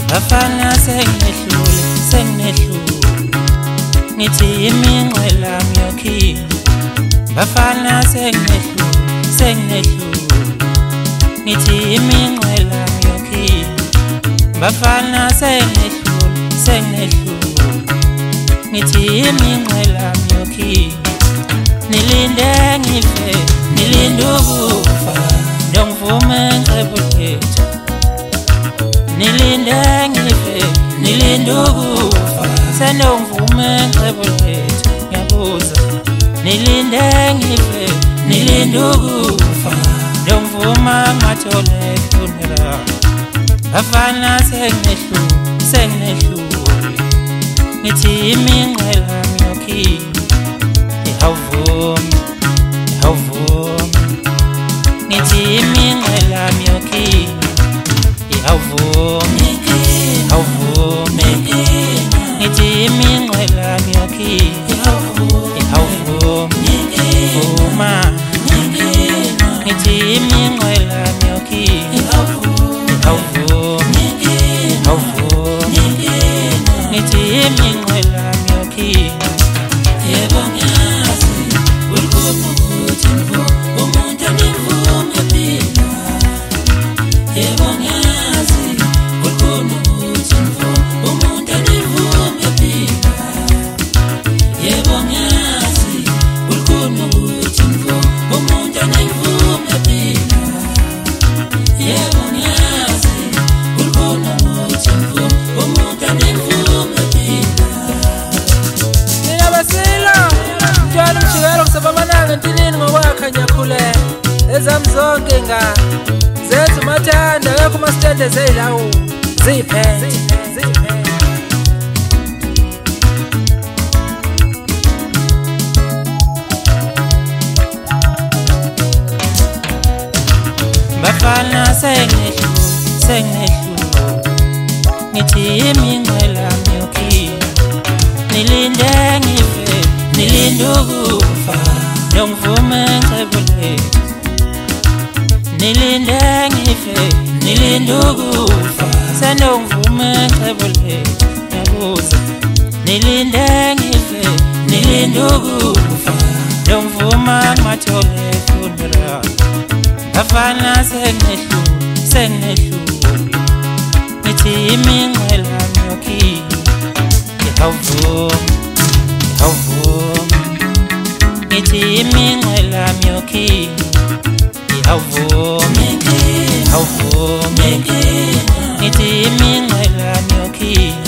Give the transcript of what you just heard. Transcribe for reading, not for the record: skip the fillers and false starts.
bafana senginehlule ngithi iminqwela miyokhipha bafana senginehlule ngithi iminqwela miyokhipha bafana senginehlule ngithi iminqwela miyokhipha nilinde ngife nilinde ukufa ndongivume ngcebulekhethu nilinde ngife nilinde ukufa senongvume ngcebulekhethu ngiyabuza nilinde ngife nilinde ukufa ndongvuma ngathole funeral bafana senginehlule ngithi iminqwela miyokhipha ihawuvumi ngithi iminqwela miyokhipha ihawuvumi ngithi iminqwela miyokhipha ihawuvumi vuma ngithi iminqwela miyokhipha ihawuvumi ngithi iminqwela miyokhipha yebo ngiyazi ulikhomba ukuthi mvo umuntu angivume mina yebo ngiyazi ulikhomba ukuthi mvo umuntu angivume mina yebo ngiyazi ulikhomba ukuthi mvo umuntu angivume mina yebo ngiyazi ulikhomba ukuthi mvo umuntu angivume mina Njalo mjikelo ngisabamananga entinini ngokwakha ngiyakhuleka ezami zonke zenza umathanda akekho umasitende zeyilawo ziyiphethe bafana senginehlule ngithi iminqwela miyokhipha nilinde ngife nilinde ukufa ndongivume ngcebulekhethu nilinde ngife nilinde ukufa senongvume ngcebulekhethu ngiyabuza nilinde ngife nilinde ukufa ndongvuma ngathole funeral bafana senginehlule ngithi iminqwela miyokhipha ihawuvumi ngithi iminqwela miyokhipha ihawuvumi ngithi iminqwela miyokhipha